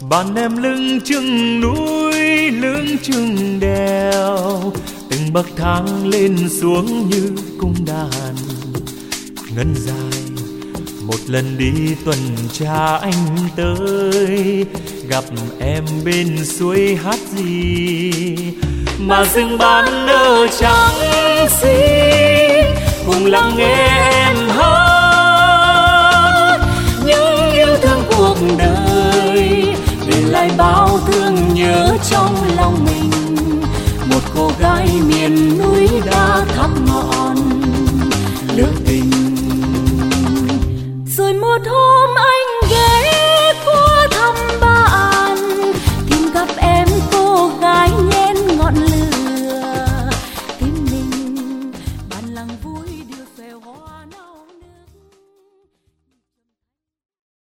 Bạn em lưng chừng núi lưng chừng đèo, từng bậc thang lên xuống như cung đàn ngân dài. Một lần đi tuần tra anh tới, gặp em bên suối hát gì mà rừng ban nở trắng xinh, cùng lắng nghe em